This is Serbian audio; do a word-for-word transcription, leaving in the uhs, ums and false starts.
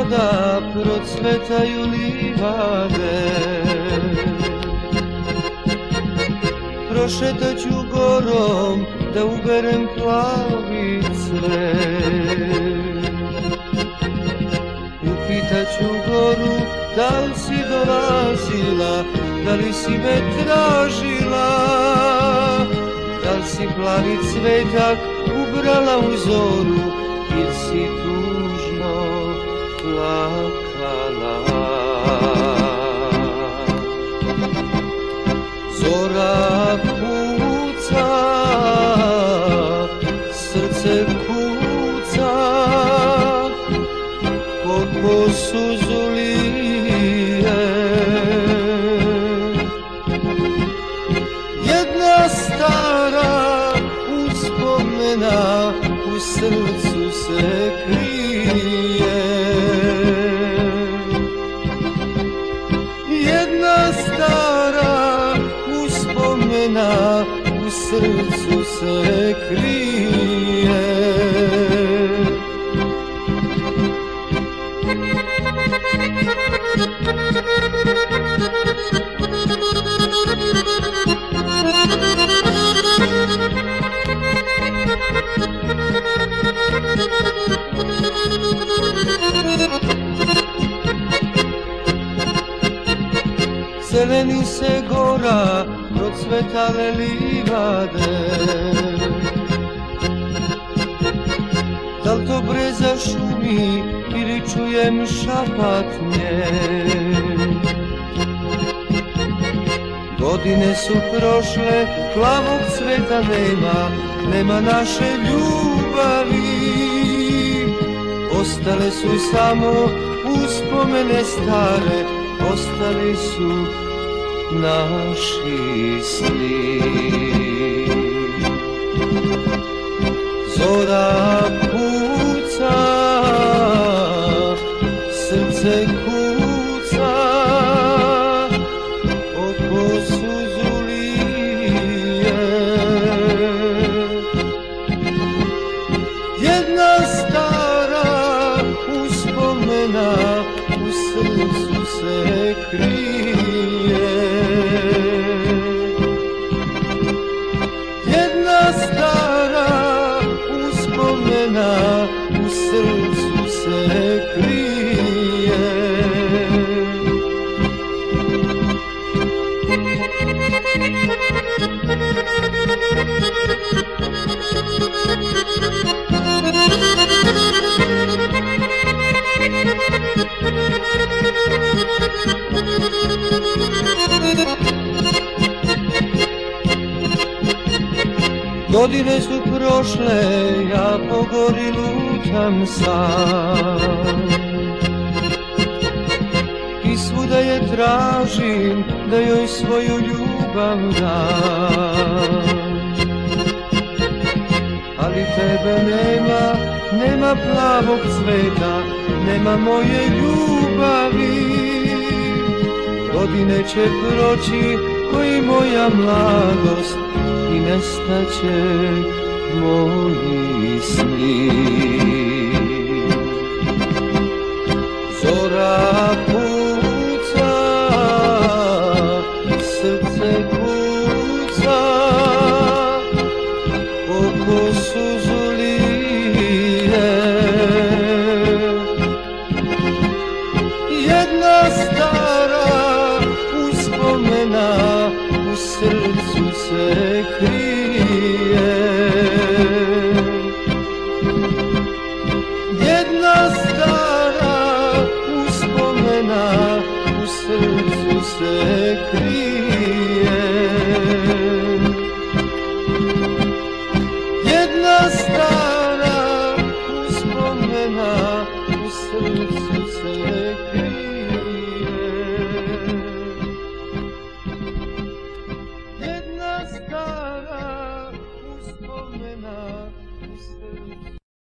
svuda procvetaju livade. Prošetaću gorom da uberem plavi cvet. Upitaću goru da li si dolazila, da li si me tražila, da li si plavi cvetak ubrala u zoru ili si tužno plakala. Zora kuca, srce kuca, koliko suzu lije. Jedna stara uspomena u srcu se krije. Jedna stara uspomena u srcu se krije. Zeleni se gora, procvetale livade. Da li to breza šumi ili čujem šapat nje? Godine su prošle, plavog cveta nema, nema naše ljubavi. Ostale su samo uspomene stare, ostali su naši sni. Zora kuca, srce kuca, oko suzu lije. Jedna stara uspomena u srcu se krije. Jedna stara uspomena u srcu se krije. Godine su prošle, ja po gori lutam sam. I svuda je tražim da joj svoju ljubav dam. Ali tebe nema, nema plavog cveta, nema moje ljubavi. Godine će proći ko i moja mladost i nestaće moji sni. Zora kuca, srce kuca, oko suzu lije. Jedna stara uspomena u srcu se krije. Jedna stara uspomena u srcu se krije. Jedna stara uspomena u srcu se krije. Jedna stara uspomena u srcu